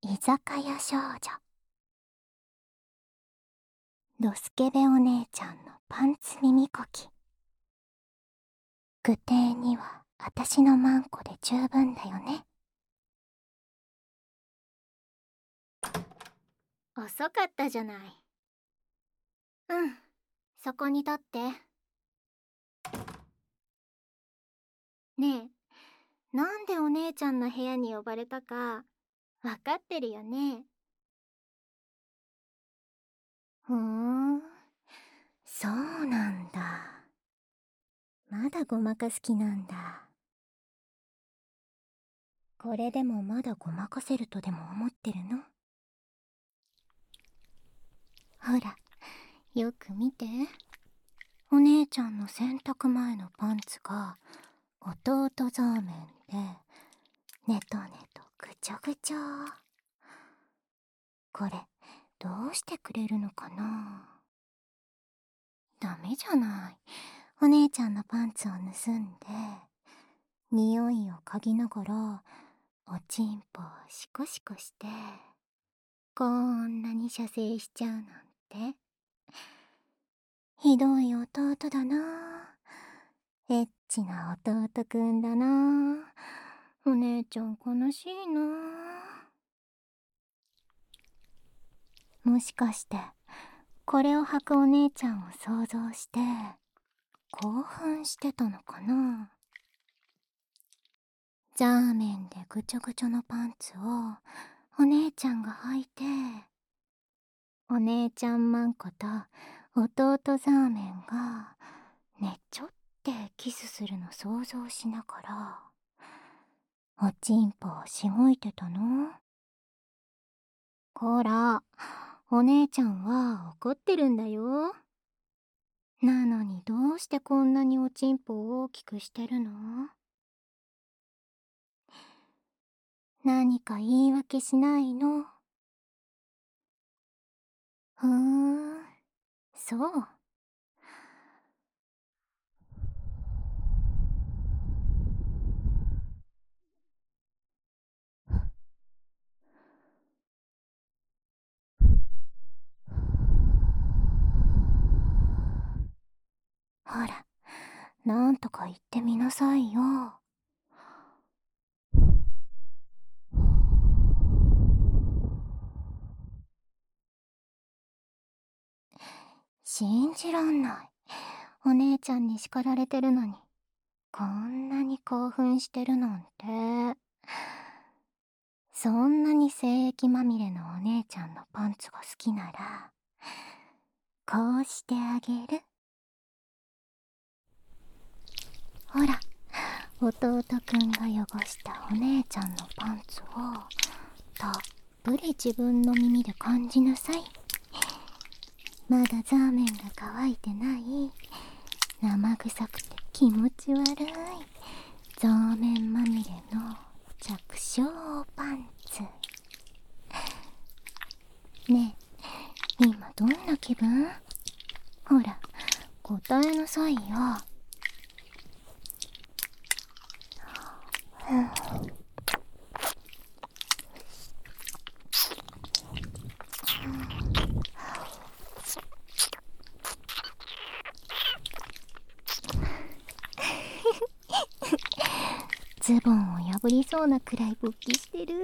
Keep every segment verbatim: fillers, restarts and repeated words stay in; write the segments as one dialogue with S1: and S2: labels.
S1: 居酒屋少女。ドスケベお姉ちゃんのパンツ耳こき。具体にはあたしのマンコで十分だよね。
S2: 遅かったじゃない。うん、そこに立って。ねえ、なんでお姉ちゃんの部屋に呼ばれたかわかってるよね。
S1: ふーん、そうなんだ。まだごまかす気なんだ。これでもまだごまかせるとでも思ってるの？ほら、よく見て。お姉ちゃんの洗濯前のパンツが弟ザーメンでネトネトぐちょぐちょ。これどうしてくれるのかな？ダメじゃない。お姉ちゃんのパンツを盗んで匂いを嗅ぎながらおちんぽをシコシコしてこんなに射精しちゃうなんて。ひどい弟だな。エッチな弟くんだな。お姉ちゃん悲しいな。もしかしてこれを履くお姉ちゃんを想像して興奮してたのかな。ザーメンでぐちょぐちょのパンツをお姉ちゃんが履いて、お姉ちゃんマンコと弟ザーメンがねちょってキスするの想像しながらおちんぽをしごいてたの。こら、お姉ちゃんは怒ってるんだよ。なのにどうしてこんなにおちんぽを大きくしてるの？何か言い訳しないの？ふーん、そう。ほら、なんとか言ってみなさいよ。信じらんない。お姉ちゃんに叱られてるのにこんなに興奮してるなんて。そんなに精液まみれのお姉ちゃんのパンツが好きならこうしてあげる。ほら、弟くんが汚したお姉ちゃんのパンツをたっぷり自分の耳で感じなさい。まだザーメンが乾いてない生臭くて気持ち悪いザーメンまみれの弱小パンツ。ねえ、今どんな気分？ほら、答えなさいよ。ズボンを破りそうなくらい勃起してる。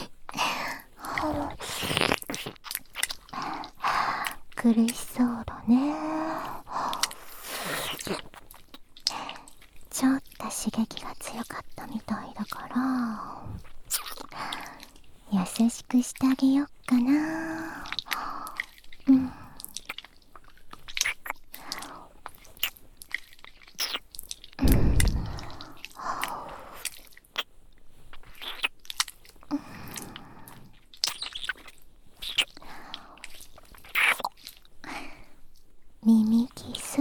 S1: 苦しそうだね。ちょっと刺激が強かったみたいだから優しくしてあげよっかな。うん。耳キス、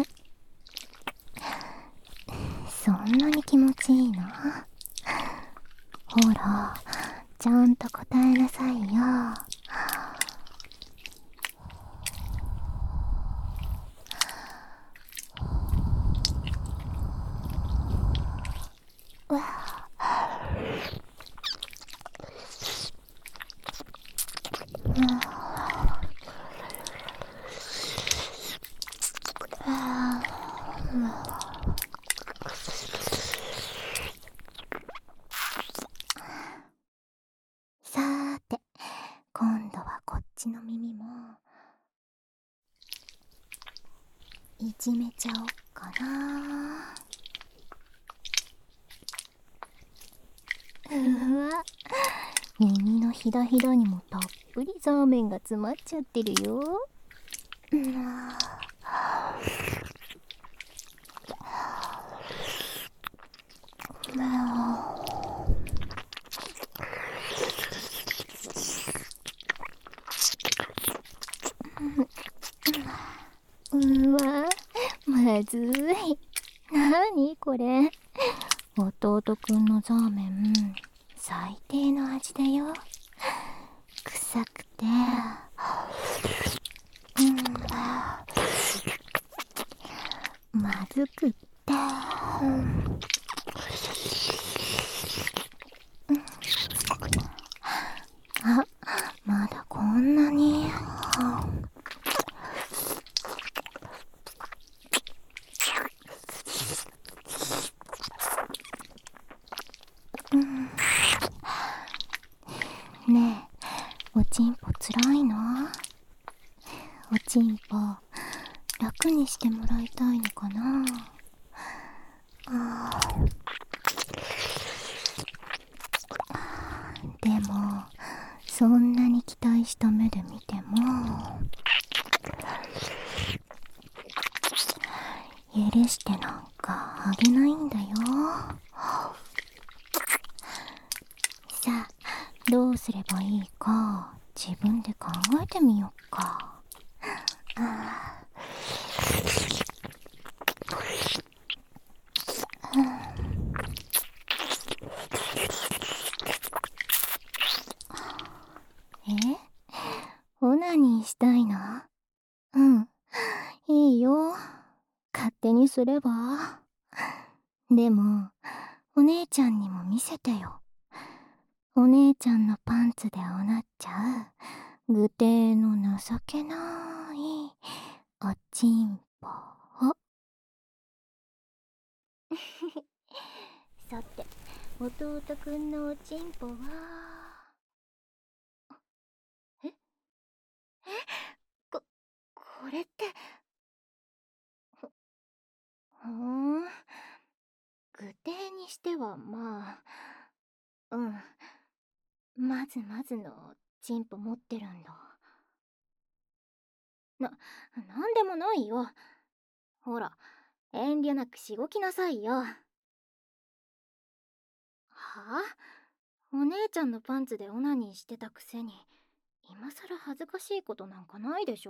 S1: そんなに気持ちいいの？ほら、ちゃんと答えなさいよ。 さーて、今度はこっちの耳もいじめちゃおっかな。うわ、耳のひだひだにもたっぷりザーメンが詰まっちゃってるよ。うわうわ、まずい。なにこれ。弟くんのザーメン、最低の味だよ。臭くて、うん、まずくって、うん、あ、まだこんなに、うん、ねえ、おちんぽつらいの？おちんぽ楽にしてもらいたいのかな。あでもそんなに期待した目で見ても許してなんかあげないんだよ。さあ、どうすればいいか自分で考えてみよっか。あえ？オナニーしたいの？うん、いいよ。勝手にすれば。でも、お姉ちゃんにも見せてよ。お姉ちゃんのパンツでおなっちゃう、ぐてーの情けないおちんぽを。さて、弟くんのおちんぽは、ええこ、これって、ほ、ほーん、ぐてーにしてはまあ、うん、まずまずのチンポ持ってるんだ。な、なんでもないよ。ほら、遠慮なくしごきなさいよ。はあ？お姉ちゃんのパンツでオナニーしてたくせに、今さら恥ずかしいことなんかないでしょ？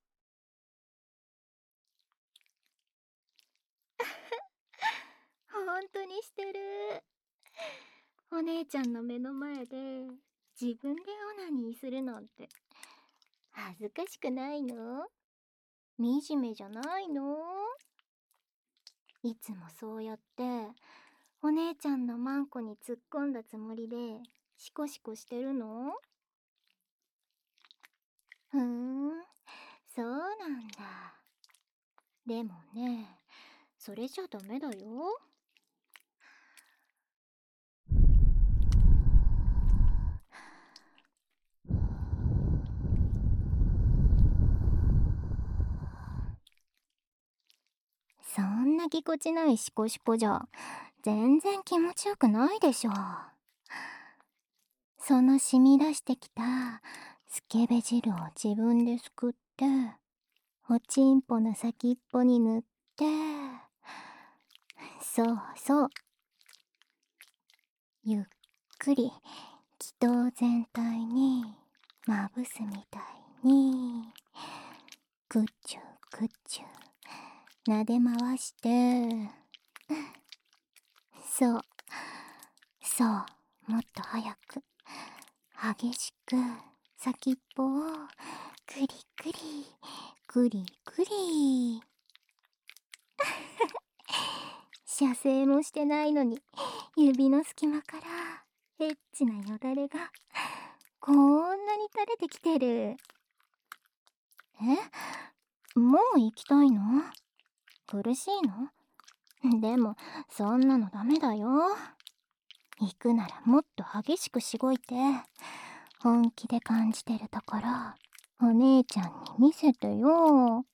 S1: ほんとにしてる。お姉ちゃんの目の前で自分でオナニーするなんて恥ずかしくないの？惨めじゃないの？いつもそうやってお姉ちゃんのマンコに突っ込んだつもりでシコシコしてるの？ふーん、そうなんだ。でもね、それじゃダメだよ。そんなぎこちないシコシコじゃ全然気持ちよくないでしょ。その染み出してきたスケベ汁を自分ですくっておちんぽの先っぽに塗って、そうそう、ゆっくり気筒全体にまぶすみたいにくっちゅくっちゅ撫で回して、そうそう、もっと早く激しく先っぽをクリクリクリクリ射精もしてないのに指の隙間からエッチなよだれがこんなに垂れれてきてる。え、もう行きたいの？苦しいの？でもそんなのダメだよ。行くならもっと激しくしごいて、本気で感じてるところお姉ちゃんに見せてよ。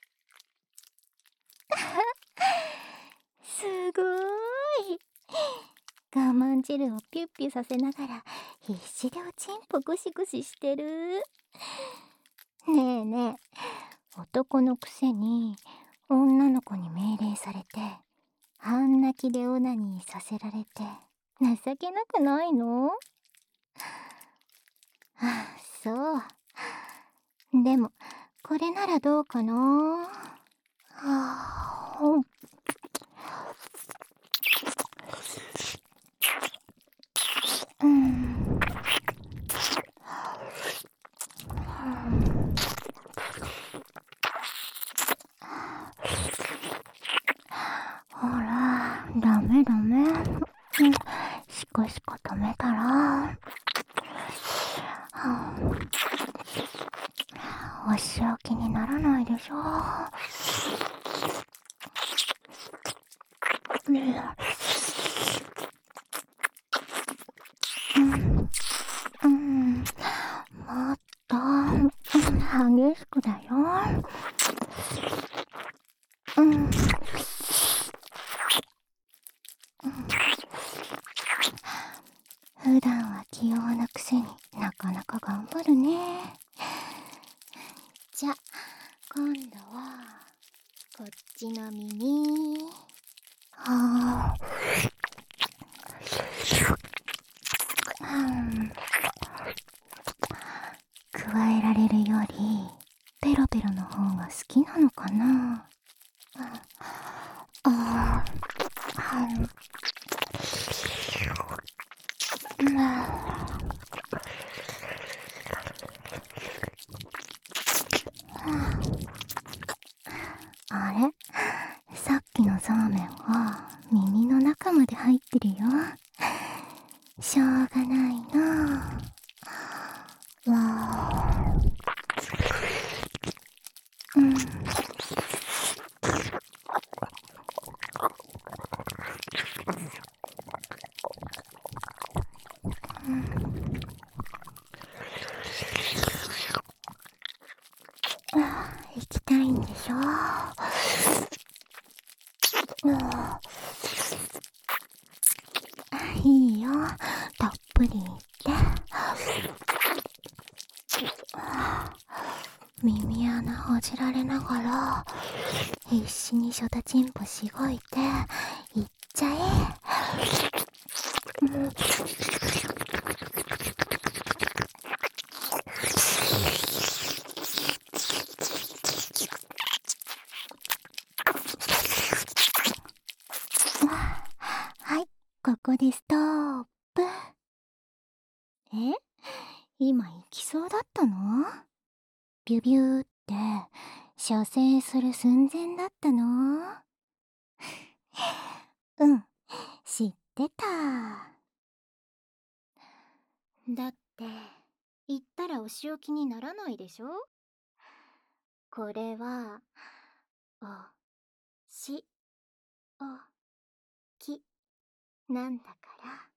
S1: すごーい。我慢汁をピュッピュさせながら必死でおちんぽゴシゴシしてる。ねえねえ、男のくせに女の子に命令されて半泣きでオナニーさせられて情けなくないの？あ、そう。でもこれならどうかな。はあ、うん。ほら、ダメダメ。しこしこ止めたら、はあ、お仕置きにならないでしょ。うん、うん、もっと、激しくだよ。うん、うん、普段は器用なくせになかなか頑張るね。じゃ、今度はこっちの耳。はあ、うん、加えられるよりペロペロの方が好きなのかな。ああ、うん、あれ、さっきのザーメンが耳の中まで入ってるよ。しょうがないな。わあ、うん、うん、行きたいんでしょ。うん、いいよ、たっぷり言って。耳穴ほじられながら必死にショタチンポしごいていっちゃえ。うん、はい、ここでストップ。え、今行きそうだったの？ビュビューって射精する寸前だったの？うん、知ってた。だって言ったらお仕置きにならないでしょ。これはおしおきなんだから。